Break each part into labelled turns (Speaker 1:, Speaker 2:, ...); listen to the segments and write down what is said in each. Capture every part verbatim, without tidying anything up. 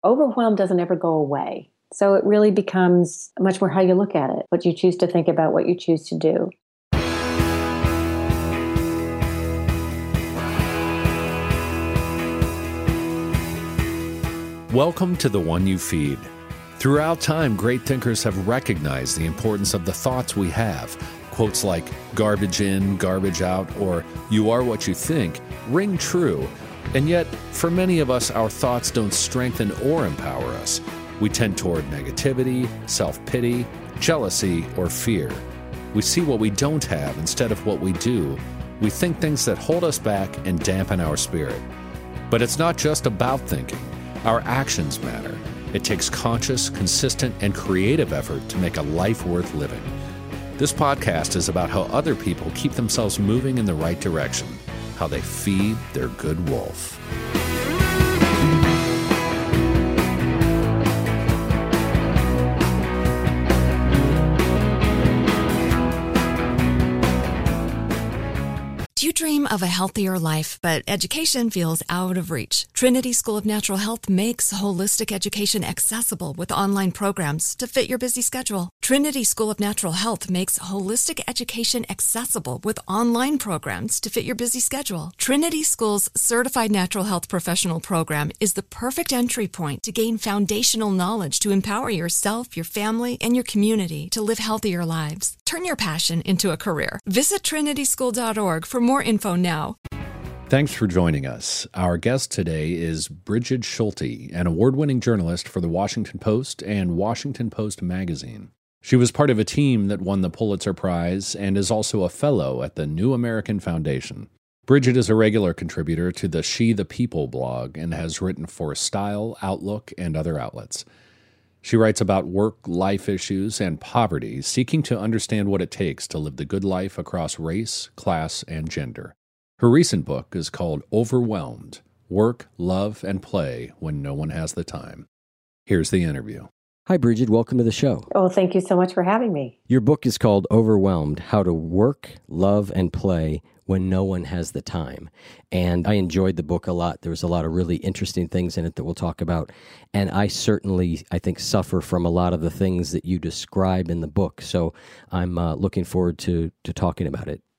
Speaker 1: overwhelm doesn't ever go away. So it really becomes much more how you look at it, what you choose to think about, what you choose to do.
Speaker 2: Welcome to The One You Feed. Throughout time, great thinkers have recognized the importance of the thoughts we have. Quotes like garbage in, garbage out, or you are what you think ring true. And yet, for many of us, our thoughts don't strengthen or empower us. We tend toward negativity, self-pity, jealousy, or fear. We see what we don't have instead of what we do. We think things that hold us back and dampen our spirit. But it's not just about thinking. Our actions matter. It takes conscious, consistent, and creative effort to make a life worth living. This podcast is about how other people keep themselves moving in the right direction, how they feed their good wolf.
Speaker 3: Do you dream of a healthier life, but education feels out of reach? Trinity School of Natural Health makes holistic education accessible with online programs to fit your busy schedule. Trinity School of Natural Health makes holistic education accessible with online programs to fit your busy schedule. Trinity School's Certified Natural Health Professional Program is the perfect entry point to gain foundational knowledge to empower yourself, your family, and your community to live healthier lives. Turn your passion into a career. Visit trinity school dot org for more info now.
Speaker 2: Thanks for joining us. Our guest today is Brigid Schulte, an award-winning journalist for the Washington Post and Washington Post Magazine. She was part of a team that won the Pulitzer Prize and is also a fellow at the New American Foundation. Brigid is a regular contributor to the She the People blog and has written for Style, Outlook, and other outlets. She writes about work, life issues, and poverty, seeking to understand what it takes to live the good life across race, class, and gender. Her recent book is called Overwhelmed: Work, Love, and Play When No One Has the Time. Here's the interview.
Speaker 4: Hi, Brigid. Welcome to the show.
Speaker 1: Oh, thank you so much for having me.
Speaker 4: Your book is called Overwhelmed: How to Work, Love, and Play When No One Has the Time. And I enjoyed the book a lot. There was a lot of really interesting things in it that we'll talk about. And I certainly, I think, suffer from a lot of the things that you describe in the book. So I'm uh, looking forward to to talking about it.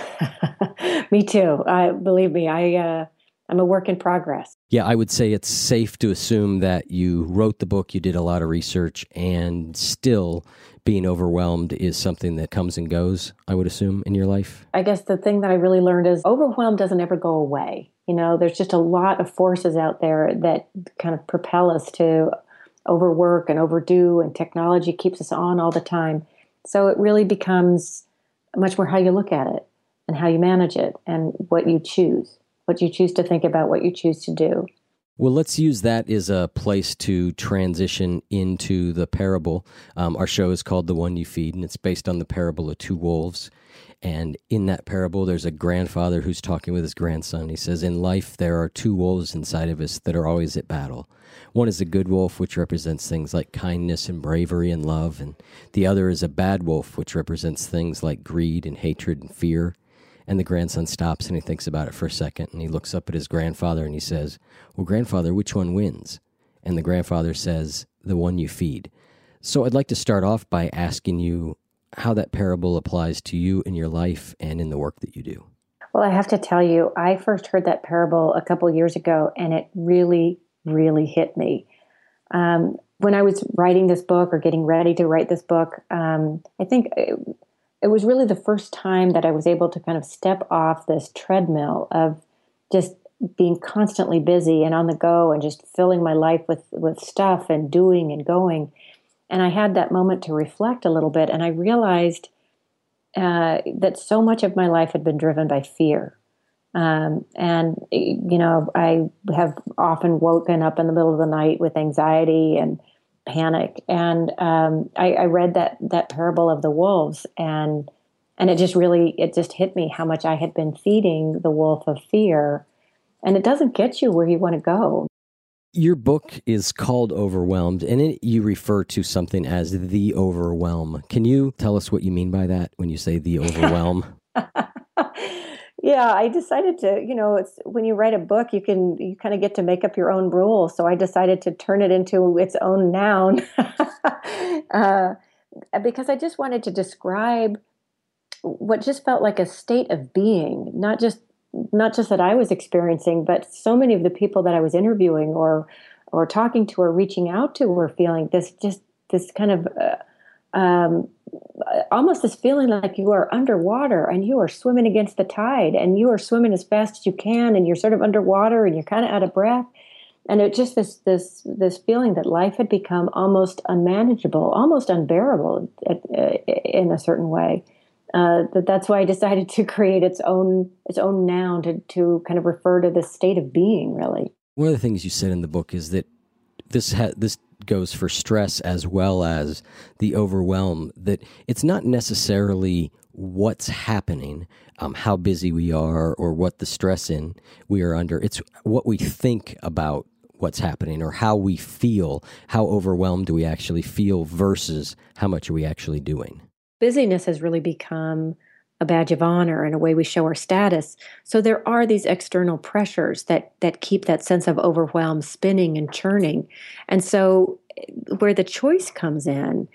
Speaker 1: Me too. Uh, believe me, I, uh, I'm a work in progress.
Speaker 4: Yeah, I would say it's safe to assume that you wrote the book, you did a lot of research, and still being overwhelmed is something that comes and goes, I would assume, in your life.
Speaker 1: I guess the thing that I really learned is overwhelm doesn't ever go away. You know, there's just a lot of forces out there that kind of propel us to overwork and overdo, and technology keeps us on all the time. So it really becomes much more how you look at it and how you manage it and what you choose, what you choose to think about, what you choose to do.
Speaker 4: Well, let's use that as a place to transition into the parable. Um, our show is called The One You Feed, and it's based on the parable of two wolves. And in that parable, there's a grandfather who's talking with his grandson. He says, in life, there are two wolves inside of us that are always at battle. One is a good wolf, which represents things like kindness and bravery and love. And the other is a bad wolf, which represents things like greed and hatred and fear. And the grandson stops and he thinks about it for a second, and he looks up at his grandfather and he says, well, grandfather, which one wins? And the grandfather says, the one you feed. So I'd like to start off by asking you how that parable applies to you in your life and in the work that you do.
Speaker 1: Well, I have to tell you, I first heard that parable a couple of years ago, and it really, really hit me. Um, when I was writing this book or getting ready to write this book, um, I think it, it was really the first time that I was able to kind of step off this treadmill of just being constantly busy and on the go and just filling my life with, with stuff and doing and going. And I had that moment to reflect a little bit, and I realized uh, that so much of my life had been driven by fear. Um, and, you know, I have often woken up in the middle of the night with anxiety and panic. And um, I, I read that that parable of the wolves, and and it just really, it just hit me how much I had been feeding the wolf of fear. And it doesn't get you where you want to go.
Speaker 4: Your book is called Overwhelmed, and it, you refer to something as the overwhelm. Can you tell us what you mean by that when you say the overwhelm?
Speaker 1: Yeah, I decided to, you know, it's when you write a book, you can, you kind of get to make up your own rules. So I decided to turn it into its own noun uh, because I just wanted to describe what just felt like a state of being, not just not just that I was experiencing, but so many of the people that I was interviewing or or talking to or reaching out to were feeling this just this kind of uh, um, almost this feeling like you are underwater and you are swimming against the tide and you are swimming as fast as you can and you're sort of underwater and you're kind of out of breath. And it just this this this feeling that life had become almost unmanageable, almost unbearable in a certain way. Uh, that that's why I decided to create its own its own noun to to kind of refer to this state of being. Really,
Speaker 4: one of the things you said in the book is that this ha- this goes for stress as well as the overwhelm. That it's not necessarily what's happening, um, how busy we are, or what the stress in we are under. It's what we think about what's happening, or how we feel. How overwhelmed do we actually feel versus how much are we actually doing?
Speaker 1: Busyness has really become a badge of honor and a way we show our status. So there are these external pressures that that keep that sense of overwhelm spinning and churning. And so where the choice comes in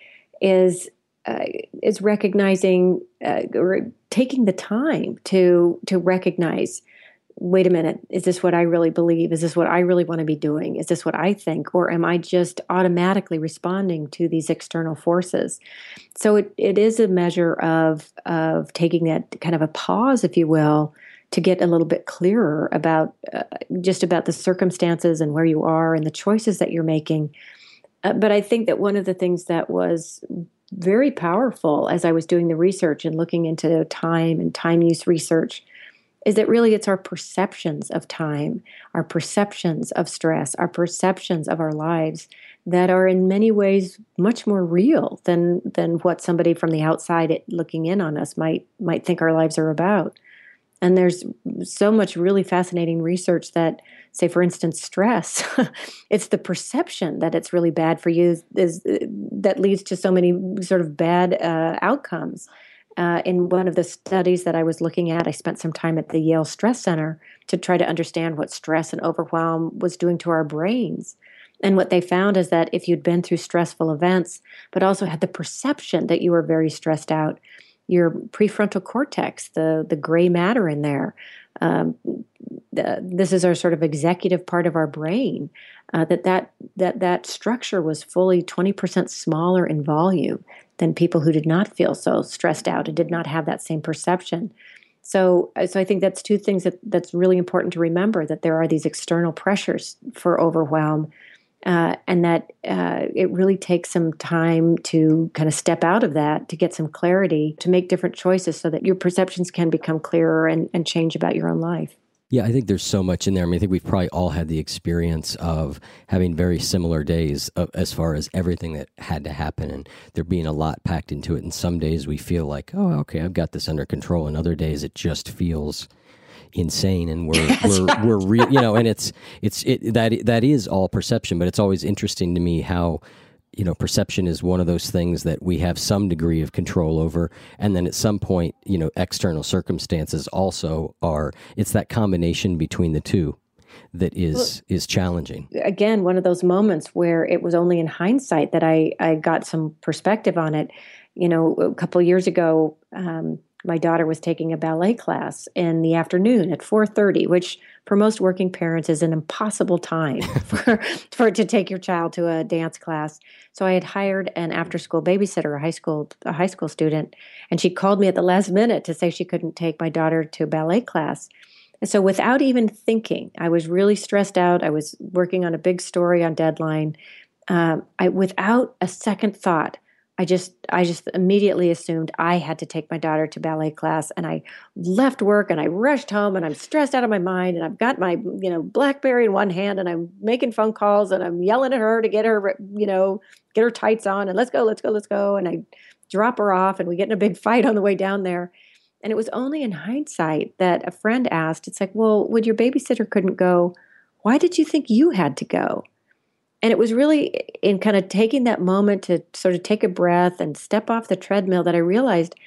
Speaker 1: is uh, is recognizing uh, or taking the time to to recognize, wait a minute, is this what I really believe? Is this what I really want to be doing? Is this what I think? Or am I just automatically responding to these external forces? So it, it is a measure of, of taking that kind of a pause, if you will, to get a little bit clearer about uh, just about the circumstances and where you are and the choices that you're making. Uh, but I think that one of the things that was very powerful as I was doing the research and looking into time and time use research is that really it's our perceptions of time, our perceptions of stress, our perceptions of our lives that are in many ways much more real than than what somebody from the outside looking in on us might might think our lives are about. And there's so much really fascinating research that, say, for instance, stress, it's the perception that it's really bad for you is, that leads to so many sort of bad uh, outcomes. Uh, in one of the studies that I was looking at, I spent some time at the Yale Stress Center to try to understand what stress and overwhelm was doing to our brains. And what they found is that if you'd been through stressful events, but also had the perception that you were very stressed out, your prefrontal cortex, the, the gray matter in there, um, the, this is our sort of executive part of our brain, uh, that, that that that structure was fully twenty percent smaller in volume than people who did not feel so stressed out and did not have that same perception. So, so I think that's two things that, that's really important to remember, that there are these external pressures for overwhelm, uh, and that uh, it really takes some time to kind of step out of that, to get some clarity, to make different choices so that your perceptions can become clearer and, and change about your own life.
Speaker 4: Yeah, I think there's so much in there. I mean, I think we've probably all had the experience of having very similar days of, as far as everything that had to happen, and there being a lot packed into it. And some days we feel like, oh, okay, I've got this under control. And other days it just feels insane, and we're we're right. we're re- you know, and it's it's it that that is all perception. But it's always interesting to me how, you know, perception is one of those things that we have some degree of control over. And then at some point, you know, external circumstances also are, it's that combination between the two that is, well, is challenging.
Speaker 1: Again, one of those moments where it was only in hindsight that I, I got some perspective on it. You know, a couple of years ago, um, my daughter was taking a ballet class in the afternoon at four thirty, which for most working parents is an impossible time for, for to take your child to a dance class. So I had hired an after-school babysitter, a high school a high school student, and she called me at the last minute to say she couldn't take my daughter to ballet class. And so without even thinking, I was really stressed out. I was working on a big story on deadline. Um, I, without a second thought, I just I just immediately assumed I had to take my daughter to ballet class, and I left work and I rushed home, and I'm stressed out of my mind, and I've got my, you know, BlackBerry in one hand, and I'm making phone calls, and I'm yelling at her to get her, you know, get her tights on, and let's go, let's go, let's go. And I drop her off, and we get in a big fight on the way down there. And it was only in hindsight that a friend asked, it's like, well, when your babysitter couldn't go, why did you think you had to go? And it was really in kind of taking that moment to sort of take a breath and step off the treadmill that I realized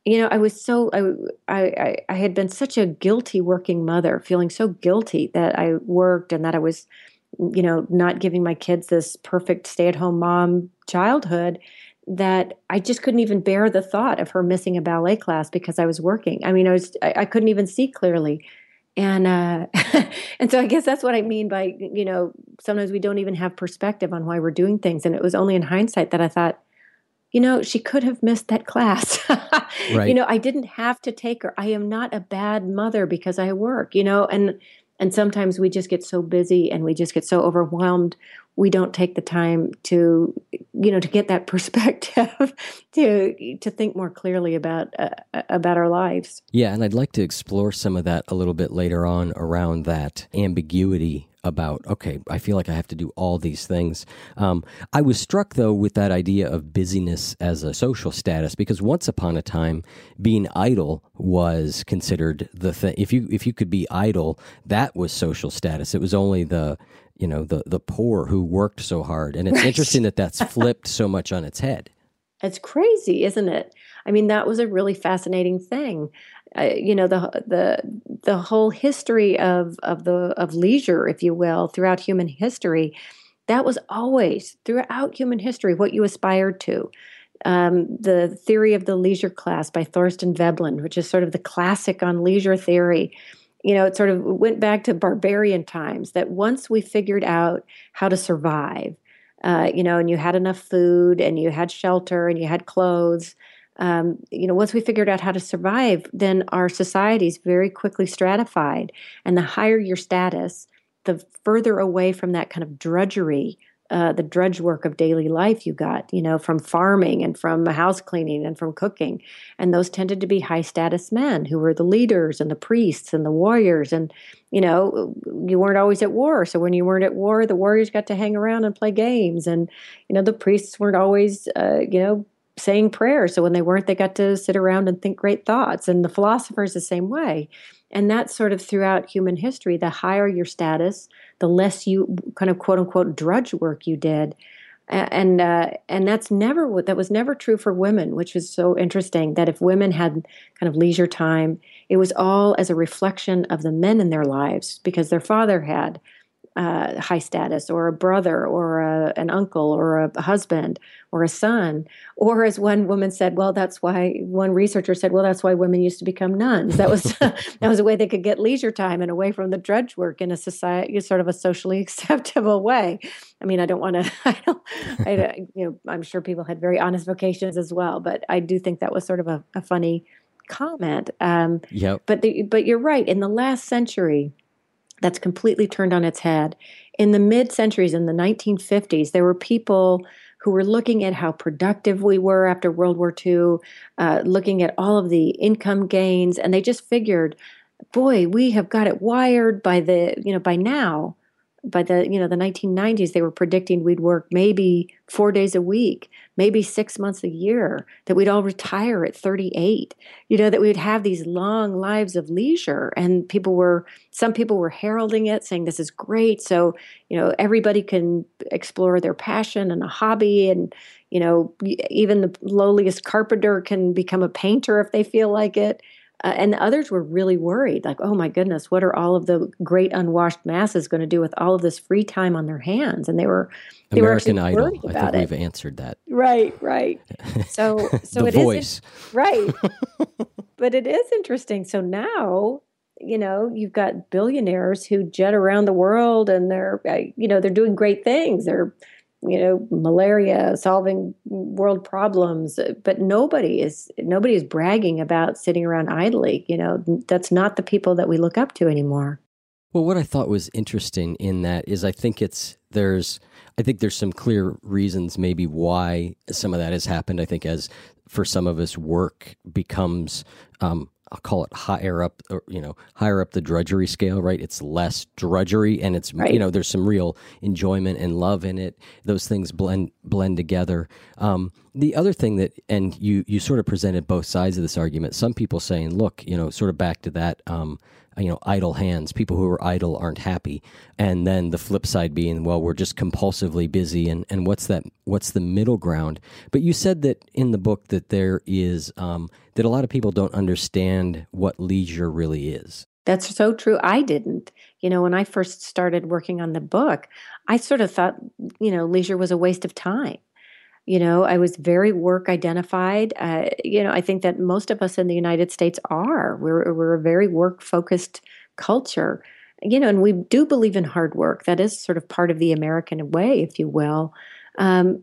Speaker 1: you know, I was so, I, I, I had been such a guilty working mother, feeling so guilty that I worked and that I was, you know, not giving my kids this perfect stay-at-home mom childhood, that I just couldn't even bear the thought of her missing a ballet class because I was working. I mean, I was, I, I couldn't even see clearly. And, uh, and so I guess that's what I mean by, you know, sometimes we don't even have perspective on why we're doing things. And it was only in hindsight that I thought, you know, she could have missed that class.
Speaker 4: Right.
Speaker 1: You know, I didn't have to take her. I am not a bad mother because I work, you know, and, and sometimes we just get so busy and we just get so overwhelmed. We don't take the time to, you know, to get that perspective, to to think more clearly about uh, about our lives.
Speaker 4: Yeah, and I'd like to explore some of that a little bit later on around that ambiguity about, okay, I feel like I have to do all these things. Um, I was struck, though, with that idea of busyness as a social status, because once upon a time, being idle was considered the thing. If you if you could be idle, that was social status. It was only the you know the the poor who worked so hard, and it's
Speaker 1: Right.
Speaker 4: interesting that that's flipped so much on its head.
Speaker 1: It's crazy, isn't it? I mean, that was a really fascinating thing. Uh, you know, the the the whole history of of the of leisure, if you will, throughout human history, that was always throughout human history what you aspired to. Um, the theory of the leisure class by Thorstein Veblen, which is sort of the classic on leisure theory. You know, it sort of went back to barbarian times, that once we figured out how to survive, uh, you know, and you had enough food and you had shelter and you had clothes, um, you know, once we figured out how to survive, then our societies very quickly stratified. And the higher your status, the further away from that kind of drudgery, uh, the drudge work of daily life you got, you know, from farming and from house cleaning and from cooking. And those tended to be high status men who were the leaders and the priests and the warriors. And, you know, you weren't always at war. So when you weren't at war, the warriors got to hang around and play games. And, you know, the priests weren't always, uh, you know, saying prayers. So when they weren't, they got to sit around and think great thoughts. And the philosophers the same way. And that's sort of throughout human history. The higher your status, the less you kind of quote unquote drudge work you did. And uh, and that's never that was never true for women, which is so interesting. That if women had kind of leisure time, it was all as a reflection of the men in their lives, because their father had uh, high status, or a brother, or a, an uncle, or a husband, or a son. Or as one woman said, well, that's why one researcher said, well, that's why women used to become nuns. That was that was a way they could get leisure time and away from the drudge work in a society, sort of a socially acceptable way. I mean, I don't want to. I don't. I don't, you know, I'm sure people had very honest vocations as well, but I do think that was sort of a, a funny comment. Um,
Speaker 4: Yep.
Speaker 1: But the, but you're right. In the last century, that's completely turned on its head. In the mid-centuries, in the nineteen fifties, there were people who were looking at how productive we were after World War Two, uh, looking at all of the income gains, and they just figured, boy, we have got it wired by the, you know, by now, by the, you know, the nineteen nineties, they were predicting we'd work maybe four days a week, maybe six months a year, that we'd all retire at thirty-eight, you know, that we'd have these long lives of leisure. And people were, some people were heralding it, saying this is great. So, you know, everybody can explore their passion and a hobby. And, you know, even the lowliest carpenter can become a painter if they feel like it. Uh, and others were really worried, like, oh my goodness, what are all of the great unwashed masses going to do with all of this free time on their hands? And they were, they
Speaker 4: American
Speaker 1: were
Speaker 4: Idol.
Speaker 1: worried
Speaker 4: I
Speaker 1: about
Speaker 4: think
Speaker 1: it.
Speaker 4: we've answered that.
Speaker 1: Right, right. So, so
Speaker 4: The
Speaker 1: it is
Speaker 4: Voice.
Speaker 1: right. But it is interesting. So now, you know, you've got billionaires who jet around the world, and they're, uh, you know, they're doing great things. They're, you know, malaria, solving world problems, but nobody is nobody is bragging about sitting around idly. You know, that's not the people that we look up to anymore.
Speaker 4: Well, what I thought was interesting in that is I think it's there's I think there's some clear reasons maybe why some of that has happened. I think as for some of us, work becomes um, I'll call it higher up, or, you know, higher up the drudgery scale, right? It's less drudgery, and it's,
Speaker 1: Right.
Speaker 4: you know, there's some real enjoyment and love in it. Those things blend blend together. Um, the other thing that, and you you sort of presented both sides of this argument. Some people saying, look, you know, sort of back to that um, you know, idle hands. People who are idle aren't happy. And then the flip side being, well, we're just compulsively busy. And, and what's that? What's the middle ground? But you said that in the book that there is, um, that a lot of people don't understand what leisure really is.
Speaker 1: That's so true. I didn't. You know, when I first started working on the book, I sort of thought, you know, leisure was a waste of time. You know, I was very work identified. Uh, you know, I think that most of us in the United States are. We're we're a very work focused culture. You know, and we do believe in hard work. That is sort of part of the American way, if you will. Um,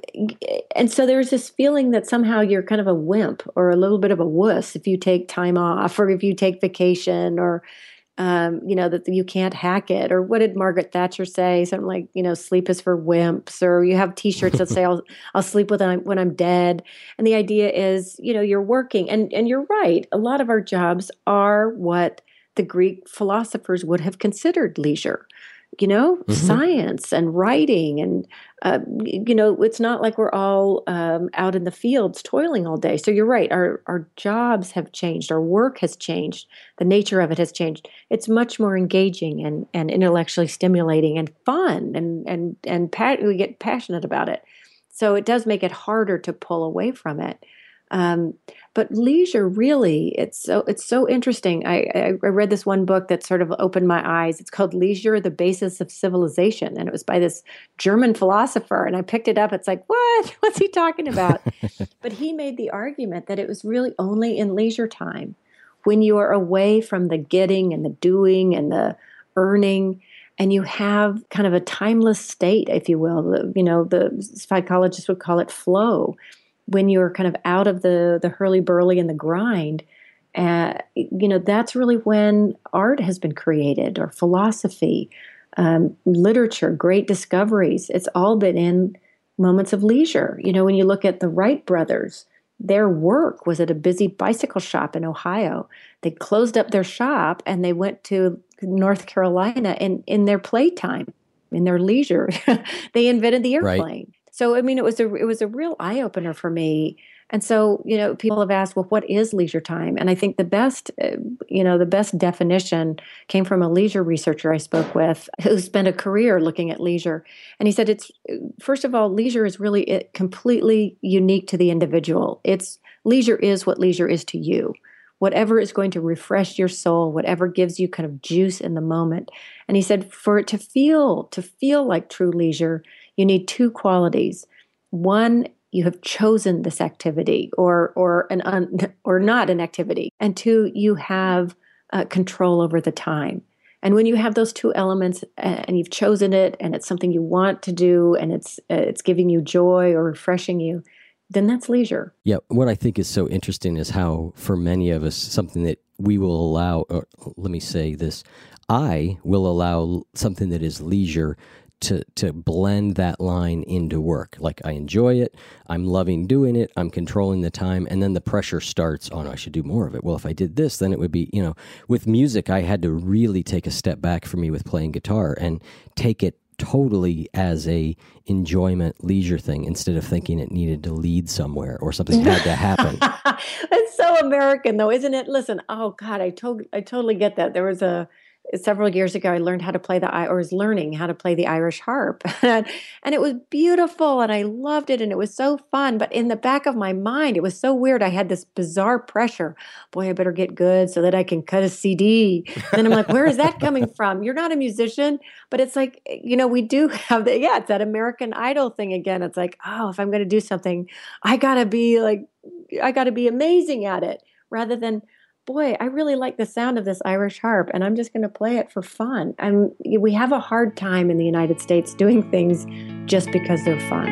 Speaker 1: and so there's this feeling that somehow you're kind of a wimp or a little bit of a wuss if you take time off or if you take vacation or Um, you know, that you can't hack it. Or what did Margaret Thatcher say? Something like, you know, sleep is for wimps. Or you have T-shirts that say, I'll, I'll sleep when I'm, when I'm dead. And the idea is, you know, you're working. And, and you're right. A lot of our jobs are what the Greek philosophers would have considered leisure. You know, mm-hmm. science and writing. And, uh, you know, it's not like we're all um, out in the fields toiling all day. So you're right. Our our jobs have changed. Our work has changed. The nature of it has changed. It's much more engaging and, and intellectually stimulating and fun. And, and, and pa- we get passionate about it. So it does make it harder to pull away from it. Um, but leisure, really, it's so it's so interesting. I, I, I read this one book that sort of opened my eyes. It's called Leisure, the Basis of Civilization. And it was by this German philosopher. And I picked it up. It's like, what? What's he talking about? But he made the argument that it was really only in leisure time, when you are away from the getting and the doing and the earning, and you have kind of a timeless state, if you will. The, you know, the psychologists would call it flow. When you're kind of out of the the hurly-burly and the grind, uh, you know, that's really when art has been created, or philosophy, um, literature, great discoveries. It's all been in moments of leisure. You know, when you look at the Wright brothers, their work was at a busy bicycle shop in Ohio. They closed up their shop and they went to North Carolina in, in their playtime, in their leisure. They invented the airplane. Right. So, I mean, it was a it was a real eye opener for me. And so, you know, people have asked, well, what is leisure time? And I think the best, uh, you know, the best definition came from a leisure researcher I spoke with who spent a career looking at leisure. And he said, it's, first of all, leisure is really completely unique to the individual. It's leisure is what leisure is to you. Whatever is going to refresh your soul, whatever gives you kind of juice in the moment. And he said, for it to feel, to feel like true leisure, you need two qualities. One, you have chosen this activity or or an un, or not an activity. And two, you have uh, control over the time. And when you have those two elements and you've chosen it and it's something you want to do and it's uh, it's giving you joy or refreshing you, then that's leisure.
Speaker 4: Yeah. What I think is so interesting is how for many of us, something that we will allow, or let me say this, I will allow something that is leisure to to blend that line into work. Like I enjoy it, I'm loving doing it, I'm controlling the time, and then the pressure starts on, I should do more of it. Well, if I did this, then it would be, you know, with music, I had to really take a step back for me with playing guitar and take it totally as a enjoyment leisure thing instead of thinking it needed to lead somewhere or something had to happen.
Speaker 1: It's so American though, isn't it? Listen, oh God, I to- I totally get that. There was a Several years ago, I learned how to play the, or was learning how to play the Irish harp. and it was beautiful and I loved it and it was so fun. But in the back of my mind, it was so weird. I had this bizarre pressure. Boy, I better get good so that I can cut a C D. And I'm like, where is that coming from? You're not a musician. But it's like, you know, we do have the, yeah, it's that American Idol thing again. It's like, oh, if I'm going to do something, I got to be like, I got to be amazing at it rather than, boy, I really like the sound of this Irish harp, and I'm just going to play it for fun. And we have a hard time in the United States doing things just because they're fun.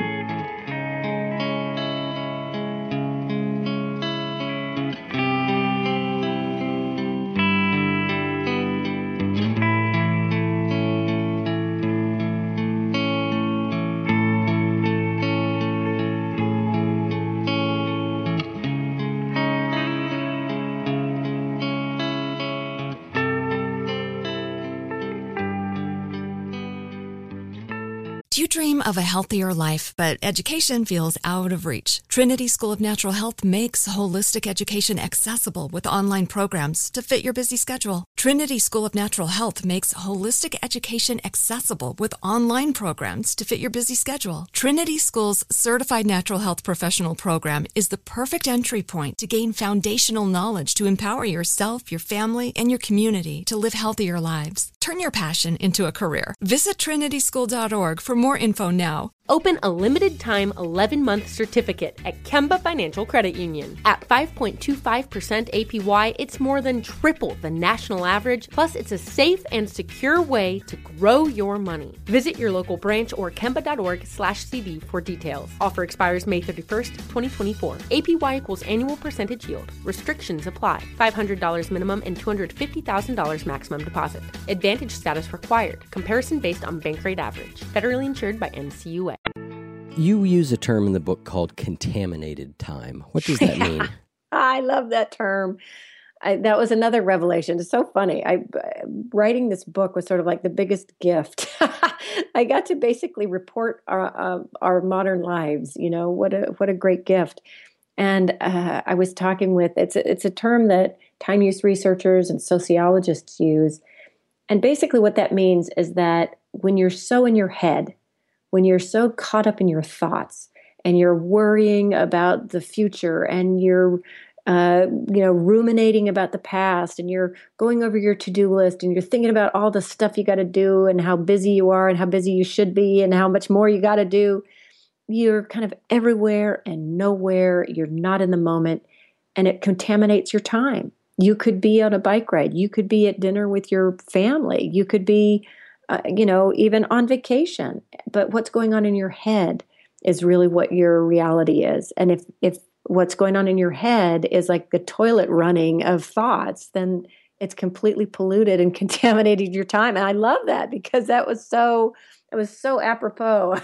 Speaker 3: Do you dream of a healthier life, but education feels out of reach? Trinity School of Natural Health makes holistic education accessible with online programs to fit your busy schedule. Trinity School of Natural Health makes holistic education accessible with online programs to fit your busy schedule. Trinity School's Certified Natural Health Professional Program is the perfect entry point to gain foundational knowledge to empower yourself, your family, and your community to live healthier lives. Turn your passion into a career. Visit trinity school dot org for more info now.
Speaker 5: Open a limited-time eleven-month certificate at Kemba Financial Credit Union. At five point two five percent A P Y, it's more than triple the national average, plus it's a safe and secure way to grow your money. Visit your local branch or kemba.org slash CD for details. Offer expires May thirty-first, twenty twenty-four. A P Y equals annual percentage yield. Restrictions apply. five hundred dollars minimum and two hundred fifty thousand dollars maximum deposit. Advantage status required. Comparison based on bank rate average. Federally insured by N C U A.
Speaker 4: You use a term in the book called contaminated time. What does that mean?
Speaker 1: I love that term. I, that was another revelation. It's so funny. I writing this book was sort of like the biggest gift. I got to basically report our uh, our modern lives. You know, what a what a great gift. And uh, I was talking with it's a, it's a term that time use researchers and sociologists use. And basically, what that means is that when you're so in your head, when you're so caught up in your thoughts and you're worrying about the future and you're, uh, you know, ruminating about the past and you're going over your to-do list and you're thinking about all the stuff you got to do and how busy you are and how busy you should be and how much more you got to do, you're kind of everywhere and nowhere. You're not in the moment, and it contaminates your time. You could be on a bike ride. You could be at dinner with your family. You could be Uh, you know, even on vacation. But what's going on in your head is really what your reality is. And if if what's going on in your head is like the toilet running of thoughts, then it's completely polluted and contaminated your time. And I love that because that was so, it was so apropos.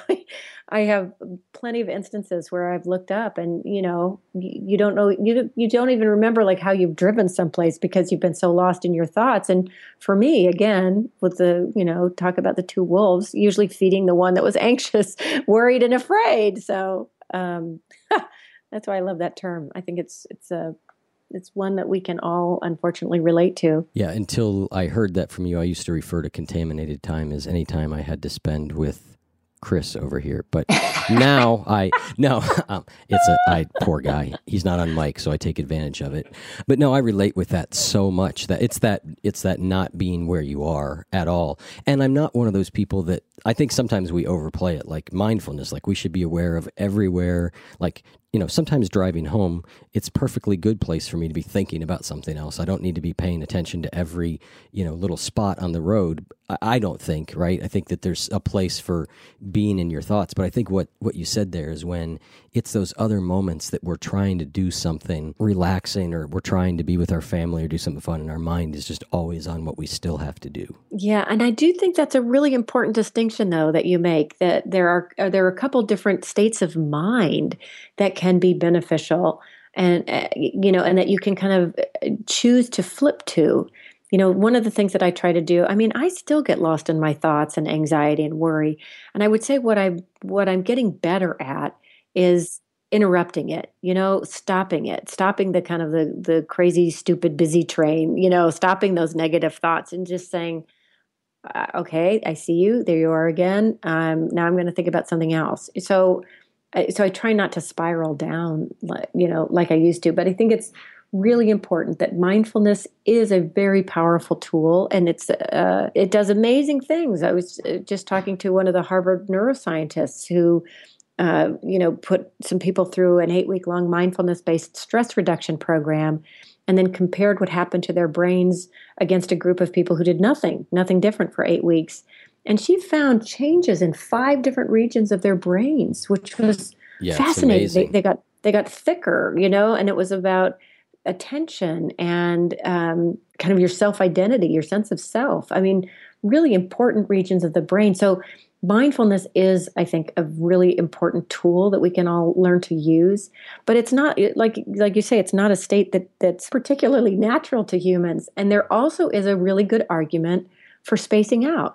Speaker 1: I have plenty of instances where I've looked up and, you know, you, you don't know, you you don't even remember like how you've driven someplace because you've been so lost in your thoughts. And for me, again, with the, you know, talk about the two wolves, usually feeding the one that was anxious, worried, and afraid. So um, that's why I love that term. I think it's it's a it's one that we can all unfortunately relate to.
Speaker 4: Yeah, until I heard that from you, I used to refer to contaminated time as any time I had to spend with Chris over here, but now I no, um, it's a I poor guy. He's not on mic, so I take advantage of it. But no, I relate with that so much that it's that it's that not being where you are at all. And I'm not one of those people that I think sometimes we overplay it, like mindfulness. Like we should be aware of everywhere. Like, you know, sometimes driving home, it's a perfectly good place for me to be thinking about something else. I don't need to be paying attention to every, you know, little spot on the road. I, I don't think, right? I think that there's a place for being in your thoughts. But I think what, what you said there is when it's those other moments that we're trying to do something relaxing or we're trying to be with our family or do something fun and our mind is just always on what we still have to do.
Speaker 1: Yeah, and I do think that's a really important distinction, though, that you make, that there are, are there are a couple different states of mind that can be beneficial and, uh, you know, and that you can kind of choose to flip to. You know, one of the things that I try to do, I mean, I still get lost in my thoughts and anxiety and worry. And I would say what I what I'm getting better at is interrupting it, you know, stopping it, stopping the kind of the the crazy, stupid, busy train, you know, stopping those negative thoughts and just saying, uh, okay, I see you. There you are again. Um, now I'm going to think about something else. So, so I try not to spiral down, you know, like I used to. But I think it's really important that mindfulness is a very powerful tool, and it's uh, it does amazing things. I was just talking to one of the Harvard neuroscientists who, uh, you know, put some people through an eight-week-long mindfulness-based stress reduction program, and then compared what happened to their brains against a group of people who did nothing, nothing different for eight weeks. And she found changes in five different regions of their brains, which was yeah, fascinating. They, they got they got thicker, you know, and it was about attention and um, kind of your self-identity, your sense of self. I mean, really important regions of the brain. So mindfulness is, I think, a really important tool that we can all learn to use. But it's not, like like you say, it's not a state that that's particularly natural to humans. And there also is a really good argument for spacing out,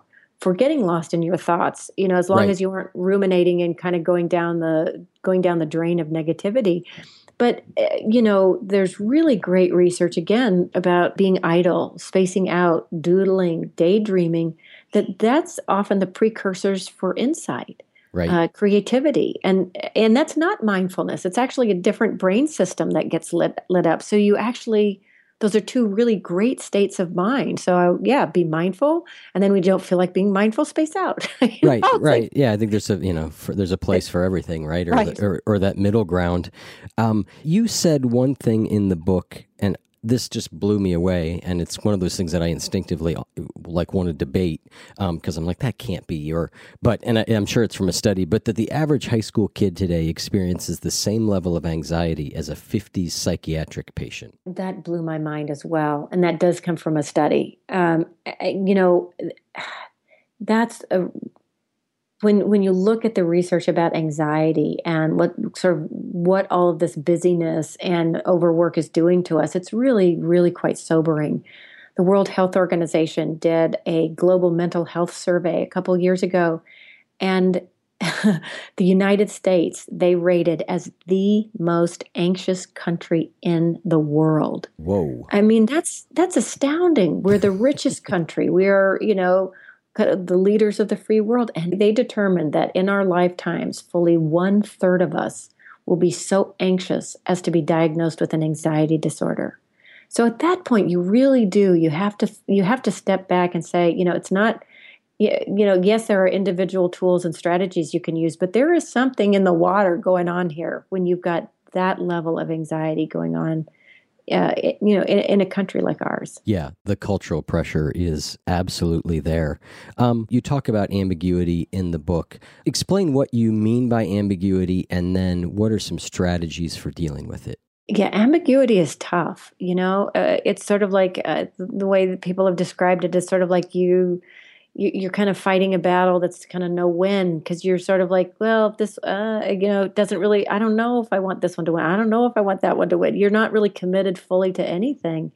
Speaker 1: for getting lost in your thoughts, you know, as long
Speaker 4: Right.
Speaker 1: as you aren't ruminating and kind of going down the going down the drain of negativity. But, uh, you know, there's really great research, again, about being idle, spacing out, doodling, daydreaming, that that's often the precursors for insight,
Speaker 4: Right.
Speaker 1: uh, creativity. And and that's not mindfulness. It's actually a different brain system that gets lit, lit up. So you actually, those are two really great states of mind. So, yeah, be mindful. And then we don't feel like being mindful, space out. You
Speaker 4: Right,
Speaker 1: know, it's
Speaker 4: right.
Speaker 1: like-
Speaker 4: Yeah, I think there's a you know for, there's a place for everything, right? Or,
Speaker 1: Right.
Speaker 4: The, or or that middle ground. Um, you said one thing in the book, and this just blew me away. And it's one of those things that I instinctively like want to debate because I'm like that can't be. Or but and I, I'm sure it's from a study, but that the average high school kid today experiences the same level of anxiety as a fifties psychiatric patient.
Speaker 1: That blew my mind as well. And that does come from a study. Um, you know, that's a, when when you look at the research about anxiety and what sort of what all of this busyness and overwork is doing to us, it's really, really quite sobering. The World Health Organization did a global mental health survey a couple years ago, and the United States, they rated as the most anxious country in the world.
Speaker 4: Whoa.
Speaker 1: I mean, that's that's astounding. We're the richest country. We are, you know, kind of the leaders of the free world. And they determined that in our lifetimes, fully one third of us will be so anxious as to be diagnosed with an anxiety disorder. So at that point, you really do, you have to, you have to step back and say, you know, it's not, you know, yes, there are individual tools and strategies you can use, but there is something in the water going on here when you've got that level of anxiety going on, uh, you know, in, in a country like ours.
Speaker 4: Yeah, the cultural pressure is absolutely there. Um, you talk about ambiguity in the book. Explain what you mean by ambiguity, and then what are some strategies for dealing with it?
Speaker 1: Yeah, ambiguity is tough. You know, uh, it's sort of like uh, the way that people have described it is sort of like you, you you're kind of fighting a battle that's kind of no win because you're sort of like, well, this, uh, you know, doesn't really, I don't know if I want this one to win. I don't know if I want that one to win. You're not really committed fully to anything.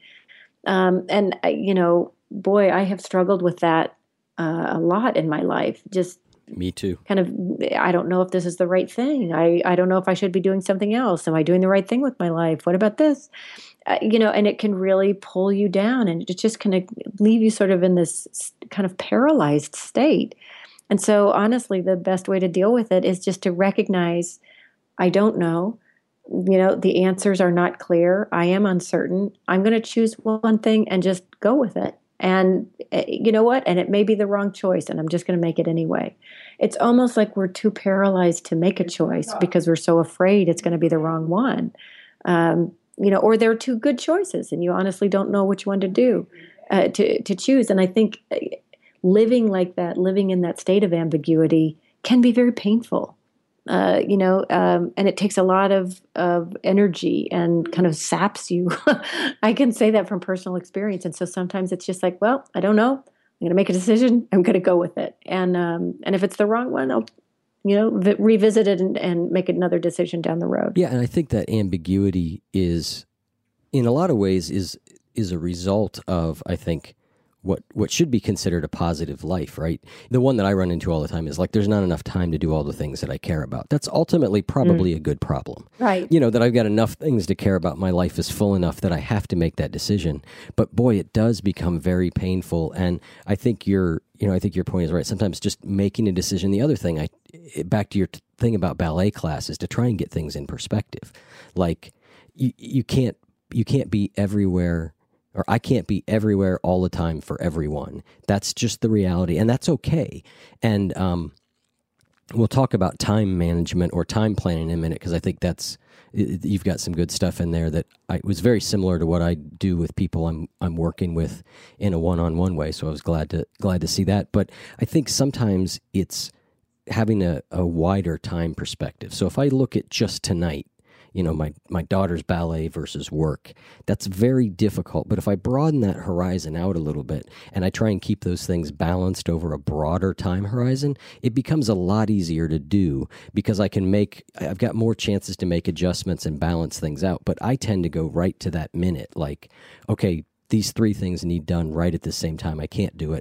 Speaker 1: Um, and, uh, you know, boy, I have struggled with that uh, a lot in my life. Just
Speaker 4: Me too.
Speaker 1: kind of, I don't know if this is the right thing. I, I don't know if I should be doing something else. Am I doing the right thing with my life? What about this? Uh, you know, and it can really pull you down, and it just kind of leave you sort of in this kind of paralyzed state. And so honestly, the best way to deal with it is just to recognize, I don't know. You know, the answers are not clear. I am uncertain. I'm going to choose one thing and just go with it. And uh, you know what? And it may be the wrong choice, and I'm just going to make it anyway. It's almost like we're too paralyzed to make a choice because we're so afraid it's going to be the wrong one. Um, you know, or there are two good choices, and you honestly don't know which one to do, uh, to to choose. And I think living like that, living in that state of ambiguity, can be very painful. Uh, you know, um, and it takes a lot of, of energy and kind of saps you. I can say that from personal experience. And so sometimes it's just like, well, I don't know. I'm going to make a decision. I'm going to go with it. And um, and if it's the wrong one, I'll, you know, v- revisit it and, and make another decision down the road.
Speaker 4: Yeah, and I think that ambiguity is, in a lot of ways, is is a result of, I think, what what should be considered a positive life, right? The one that I run into all the time is like, there's not enough time to do all the things that I care about. That's ultimately probably mm. a good problem.
Speaker 1: Right.
Speaker 4: You know, that I've got enough things to care about. My life is full enough that I have to make that decision. But boy, it does become very painful. And I think your, you know, I think your point is right. Sometimes just making a decision. The other thing, I back to your thing about ballet class, is to try and get things in perspective. Like you, you can't you can't be everywhere. Or I can't be everywhere all the time for everyone. That's just the reality, and that's okay. And um, we'll talk about time management or time planning in a minute, because I think that's you've got some good stuff in there that I, was very similar to what I do with people I'm I'm working with in a one-on-one way. So I was glad to glad to see that. But I think sometimes it's having a, a wider time perspective. So if I look at just tonight, you know, my, my daughter's ballet versus work, that's very difficult. But if I broaden that horizon out a little bit and I try and keep those things balanced over a broader time horizon, it becomes a lot easier to do, because I can make, I've got more chances to make adjustments and balance things out. But I tend to go right to that minute, like, okay, these three things need done right at the same time. I can't do it.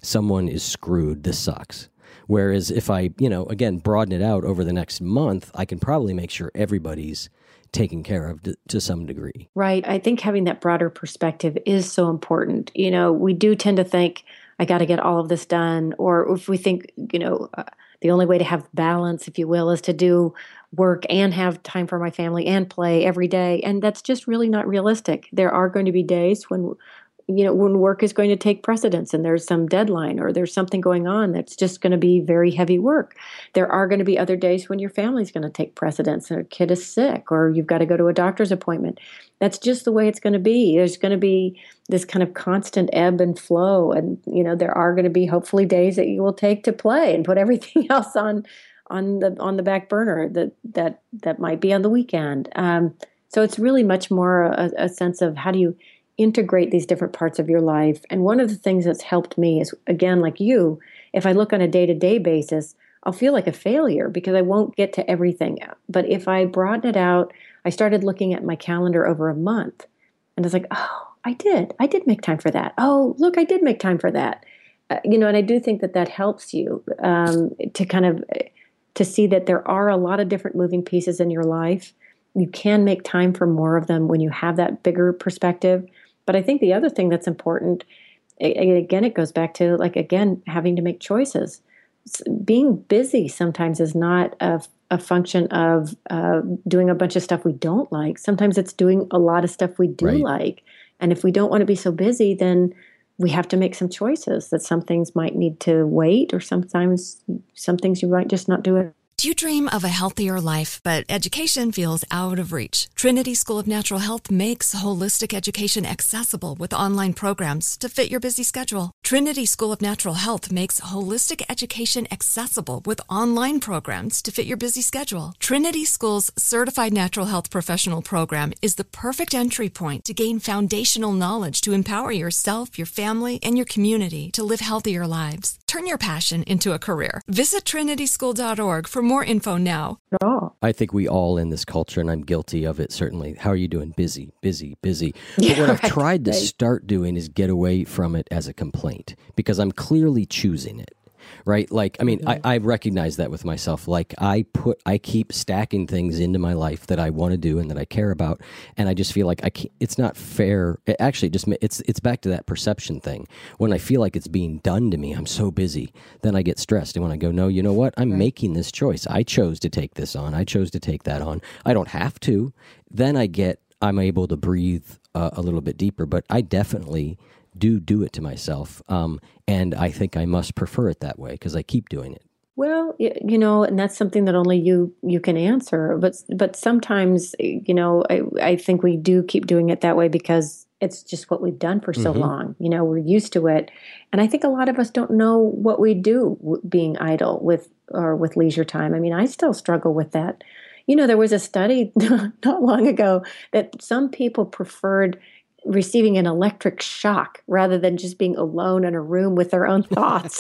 Speaker 4: someone is screwed, this sucks. Whereas if I, you know, again, broaden it out over the next month, I can probably make sure everybody's taken care of to, to some degree.
Speaker 1: Right. I think having that broader perspective is so important. You know, we do tend to think, I got to get all of this done. Or if we think, you know, uh, the only way to have balance, if you will, is to do work and have time for my family and play every day. And that's just really not realistic. There are going to be days when, you know, when work is going to take precedence and there's some deadline or there's something going on that's just going to be very heavy work. There are going to be other days when your family's going to take precedence and a kid is sick or you've got to go to a doctor's appointment. That's just the way it's going to be. There's going to be this kind of constant ebb and flow. And, you know, there are going to be hopefully days that you will take to play and put everything else on on the on the back burner that that that might be on the weekend. Um, so it's really much more a, a sense of how do you integrate these different parts of your life. And one of the things that's helped me is, again, like you, if I look on a day-to-day basis, I'll feel like a failure because I won't get to everything. But if I broaden it out, I started looking at my calendar over a month and I was like, oh, I did. I did make time for that. Oh, look, I did make time for that. Uh, you know, and I do think that that helps you um, to kind of to see that there are a lot of different moving pieces in your life. You can make time for more of them when you have that bigger perspective. But I think the other thing that's important, again, it goes back to, like, again, having to make choices. Being busy sometimes is not a, a function of uh, doing a bunch of stuff we don't like. Sometimes it's doing a lot of stuff we do
Speaker 4: Right.
Speaker 1: like. And if we don't want to be so busy, then we have to make some choices that some things might need to wait, or sometimes some things you might just not do it.
Speaker 3: Do you dream of a healthier life, but education feels out of reach? Trinity School of Natural Health makes holistic education accessible with online programs to fit your busy schedule. Trinity School of Natural Health makes holistic education accessible with online programs to fit your busy schedule. Trinity School's Certified Natural Health Professional Program is the perfect entry point to gain foundational knowledge to empower yourself, your family, and your community to live healthier lives. Turn your passion into a career. Visit trinity school dot org for more info now.
Speaker 1: At all.
Speaker 4: I think we all in this culture, and I'm guilty of it, certainly. How are you doing? Busy, busy, busy. But
Speaker 1: Yeah,
Speaker 4: what I've
Speaker 1: right,
Speaker 4: tried to
Speaker 1: right.
Speaker 4: start doing is get away from it as a complaint because I'm clearly choosing it. Right? Like, I mean,
Speaker 1: Mm-hmm.
Speaker 4: I, I recognize that with myself. Like, I put, I keep stacking things into my life that I want to do and that I care about. And I just feel like I can't, it's not fair. It actually just, ma- it's, it's back to that perception thing. When I feel like it's being done to me, I'm so busy, then I get stressed. And when I go, no, you know what? I'm
Speaker 1: Right.
Speaker 4: making this choice. I chose to take this on. I chose to take that on. I don't have to. Then I get, I'm able to breathe uh, a little bit deeper, but I definitely do do it to myself. Um, and I think I must prefer it that way because I keep doing it.
Speaker 1: Well, y- you know, and that's something that only you you can answer. But but sometimes, you know, I, I think we do keep doing it that way because it's just what we've done for so
Speaker 4: Mhm.
Speaker 1: long. You know, we're used to it, and I think a lot of us don't know what we do w- being idle with or with leisure time. I mean, I still struggle with that. You know, there was a study not long ago that some people preferred receiving an electric shock rather than just being alone in a room with their own thoughts.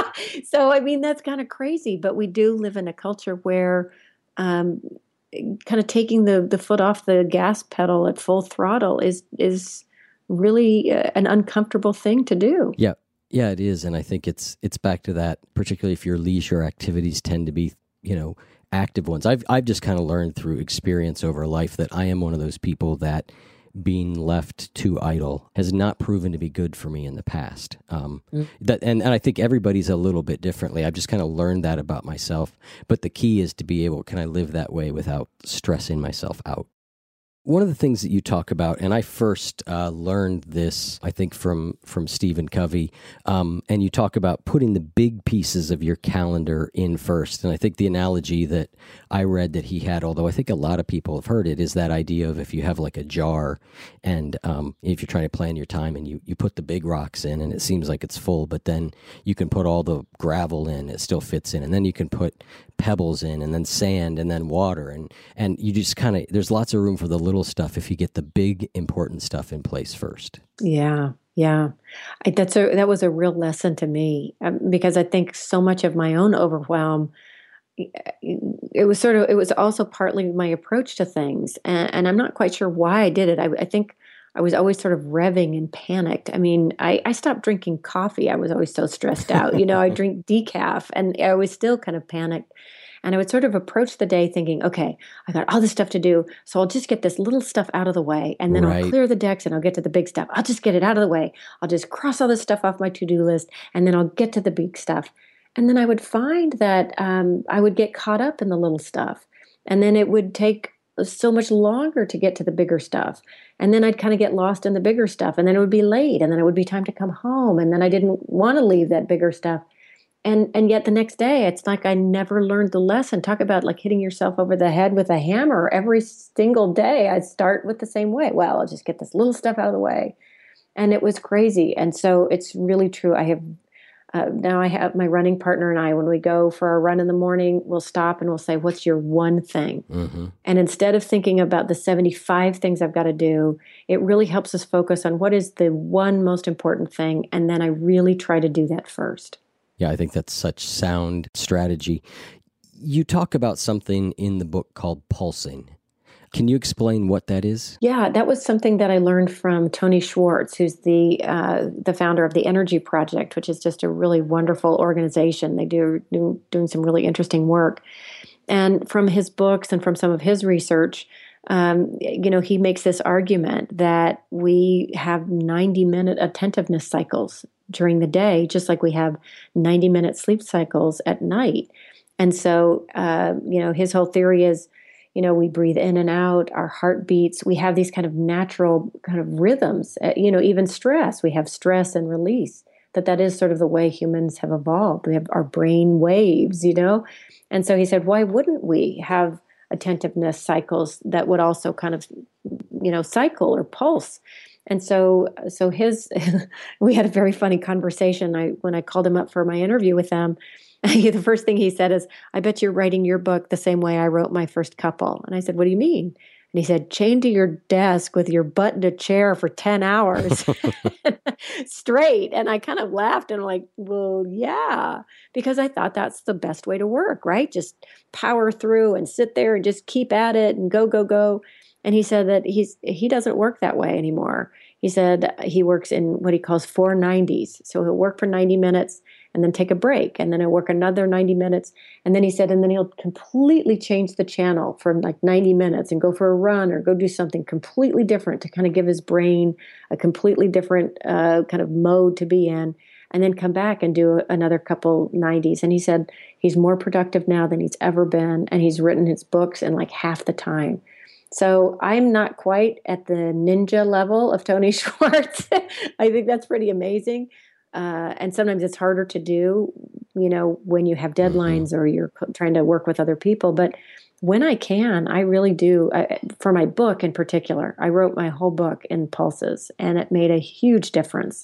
Speaker 1: So, I mean, that's kind of crazy, but we do live in a culture where um, kind of taking the, the foot off the gas pedal at full throttle is, is really uh, an uncomfortable thing to do.
Speaker 4: Yeah. Yeah, it is. And I think it's it's back to that, particularly if your leisure activities tend to be, you know, active ones. I've I've just kind of learned through experience over life that I am one of those people that being left too idle has not proven to be good for me in the past. Um,
Speaker 1: Mm.
Speaker 4: that and, and I think everybody's a little bit differently. I've just kind of learned that about myself. But the key is to be able, can I live that way without stressing myself out? One of the things that you talk about, and I first uh, learned this, I think, from from Stephen Covey, um, and you talk about putting the big pieces of your calendar in first. And I think the analogy that I read that he had, although I think a lot of people have heard it, is that idea of if you have like a jar, and um, if you're trying to plan your time, and you, you put the big rocks in, and it seems like it's full, but then you can put all the gravel in, it still fits in, and then you can put pebbles in, and then sand, and then water, and and you just kind of, there's lots of room for the little stuff if you get the big important stuff in place first.
Speaker 1: Yeah, yeah. I, that's a that was a real lesson to me um, because I think so much of my own overwhelm, it was sort of, it was also partly my approach to things, and, and I'm not quite sure why I did it. I, I think I was always sort of revving and panicked. I mean, I, I stopped drinking coffee. I was always so stressed out. You know, I drink decaf and I was still kind of panicked. And I would sort of approach the day thinking, okay, I got all this stuff to do. So I'll just get this little stuff out of the way. And then
Speaker 4: Right.
Speaker 1: I'll clear the decks and I'll get to the big stuff. I'll just get it out of the way. I'll just cross all this stuff off my to-do list. And then I'll get to the big stuff. And then I would find that um, I would get caught up in the little stuff. And then it would take so much longer to get to the bigger stuff. And then I'd kind of get lost in the bigger stuff. And then it would be late. And then it would be time to come home. And then I didn't want to leave that bigger stuff. And and yet the next day, it's like I never learned the lesson. Talk about like hitting yourself over the head with a hammer. Every single day, I start with the same way. Well, I'll just get this little stuff out of the way. And it was crazy. And so it's really true. I have uh, now I have my running partner and I, when we go for our run in the morning, we'll stop and we'll say, what's your one thing?
Speaker 4: Mm-hmm.
Speaker 1: And instead of thinking about the seventy-five things I've got to do, it really helps us focus on what is the one most important thing. And then I really try to do that first.
Speaker 4: Yeah, I think that's such sound strategy. You talk about something in the book called pulsing. Can you explain what that is?
Speaker 1: Yeah, that was something that I learned from Tony Schwartz, who's the uh, the founder of the Energy Project, which is just a really wonderful organization. They do, do doing some really interesting work. And from his books and from some of his research, um, you know, he makes this argument that we have ninety-minute attentiveness cycles during the day, just like we have ninety-minute sleep cycles at night. And so, uh, you know, his whole theory is, you know, we breathe in and out, our heart beats. We have these kind of natural kind of rhythms, uh, you know, even stress. We have stress and release, that that is sort of the way humans have evolved. We have our brain waves, you know. And so he said, why wouldn't we have attentiveness cycles that would also kind of, you know, cycle or pulse? And so, so his, we had a very funny conversation. I, when I called him up for my interview with them, the first thing he said is, I bet you're writing your book the same way I wrote my first couple. And I said, what do you mean? And he said, chained to your desk with your butt in a chair for ten hours straight. And I kind of laughed and I'm like, well, yeah, because I thought that's the best way to work, right? Just power through and sit there and just keep at it and go, go, go. And he said that he's he doesn't work that way anymore. He said he works in what he calls four nineties. So he'll work for ninety minutes and then take a break. And then he'll work another ninety minutes. And then he said, and then he'll completely change the channel from like ninety minutes and go for a run or go do something completely different to kind of give his brain a completely different uh, kind of mode to be in. And then come back and do another couple nineties. And he said he's more productive now than he's ever been. And he's written his books in like half the time. So I'm not quite at the ninja level of Tony Schwartz. I think that's pretty amazing. Uh, and sometimes it's harder to do, you know, when you have deadlines mm-hmm. or you're trying to work with other people. But when I can, I really do. I, for my book in particular, I wrote my whole book in pulses, and it made a huge difference.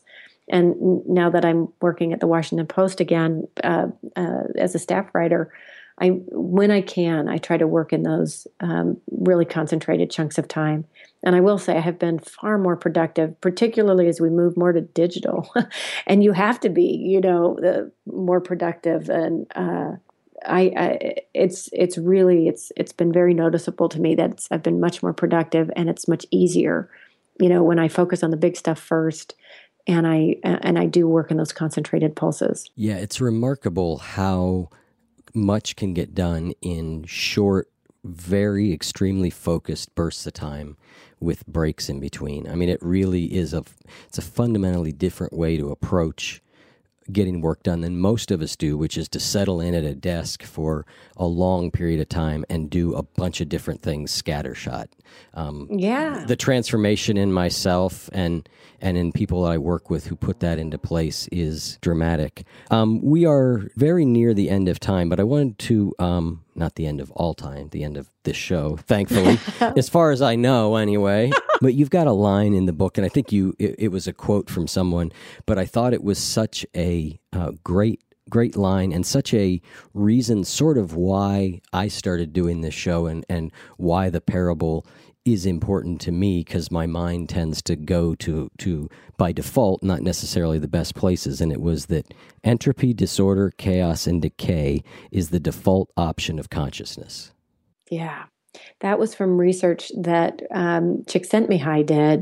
Speaker 1: And now that I'm working at the Washington Post again uh, uh, as a staff writer, I, when I can, I try to work in those um, really concentrated chunks of time. And I will say I have been far more productive, particularly as we move more to digital. And you have to be, you know, the more productive. And uh, I, I, it's it's really it's it's been very noticeable to me that it's, I've been much more productive, and it's much easier, you know, when I focus on the big stuff first. And I and I do work in those concentrated pulses.
Speaker 4: Yeah, it's remarkable how much can get done in short, very extremely focused bursts of time with breaks in between. I mean, it really is a, it's a fundamentally different way to approach getting work done than most of us do, which is to settle in at a desk for a long period of time and do a bunch of different things scattershot. Um,
Speaker 1: yeah.
Speaker 4: The transformation in myself and and in people that I work with who put that into place is dramatic. Um, we are very near the end of time, but I wanted to, um, not the end of all time, the end of this show, thankfully, as far as I know anyway. But you've got a line in the book, and I think you it, it was a quote from someone, but I thought it was such a uh, great Great line and such a reason sort of why I started doing this show and, and why the parable is important to me, because my mind tends to go to, to, by default, not necessarily the best places. And it was that entropy, disorder, chaos, and decay is the default option of consciousness.
Speaker 1: Yeah. That was from research that um, Csikszentmihalyi did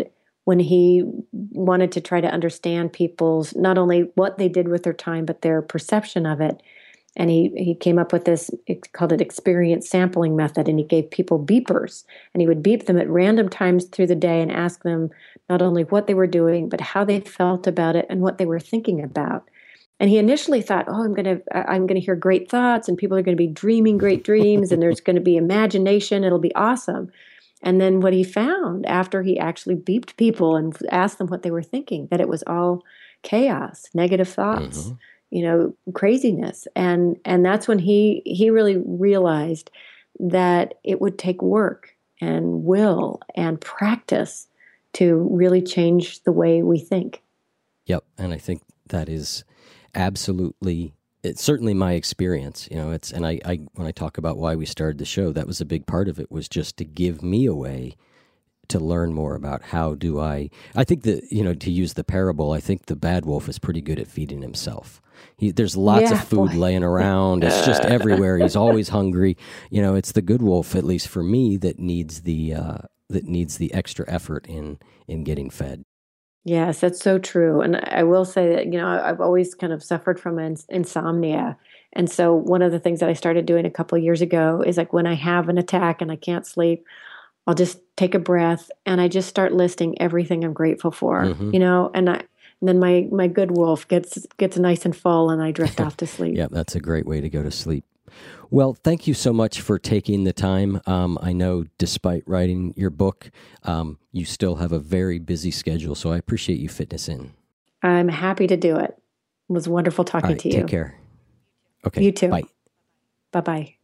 Speaker 1: when he wanted to try to understand people's, not only what they did with their time, but their perception of it. And he, he came up with this, it called it experience sampling method, and he gave people beepers, and he would beep them at random times through the day and ask them not only what they were doing, but how they felt about it and what they were thinking about. And he initially thought, oh, I'm going to, I'm going to hear great thoughts, and people are going to be dreaming great dreams, and there's going to be imagination. It'll be awesome. And then what he found after he actually beeped people and asked them what they were thinking, that it was all chaos, negative thoughts, mm-hmm. you know, craziness. And and that's when he he really realized that it would take work and will and practice to really change the way we think.
Speaker 4: Yep. And I think that is absolutely, it's certainly my experience, you know, it's, and I, I, when I talk about why we started the show, that was a big part of it, was just to give me a way to learn more about how do I, I think that, you know, to use the parable, I think the bad wolf is pretty good at feeding himself. He, there's lots yeah, of food boy. laying around. It's just everywhere. He's always hungry. You know, it's the good wolf, at least for me, that needs the, uh, that needs the extra effort in, in getting fed.
Speaker 1: Yes, that's so true. And I will say that, you know, I've always kind of suffered from ins- insomnia. And so one of the things that I started doing a couple of years ago is, like, when I have an attack and I can't sleep, I'll just take a breath and I just start listing everything I'm grateful for, mm-hmm. you know, and I, and then my, my good wolf gets, gets nice and full, and I drift off to sleep.
Speaker 4: Yeah, that's a great way to go to sleep. Well, thank you so much for taking the time. Um, I know despite writing your book, um, you still have a very busy schedule, so I appreciate you fitting us in.
Speaker 1: I'm happy to do it. It was wonderful talking
Speaker 4: All right,
Speaker 1: to you.
Speaker 4: Take care. Okay.
Speaker 1: You too.
Speaker 4: Bye.
Speaker 1: Bye-bye.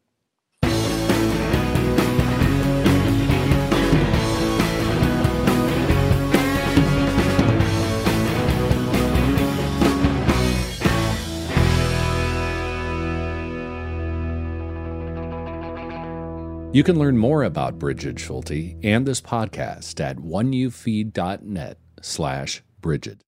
Speaker 2: You can learn more about Brigid Schulte and this podcast at one u feed dot net slash Brigid.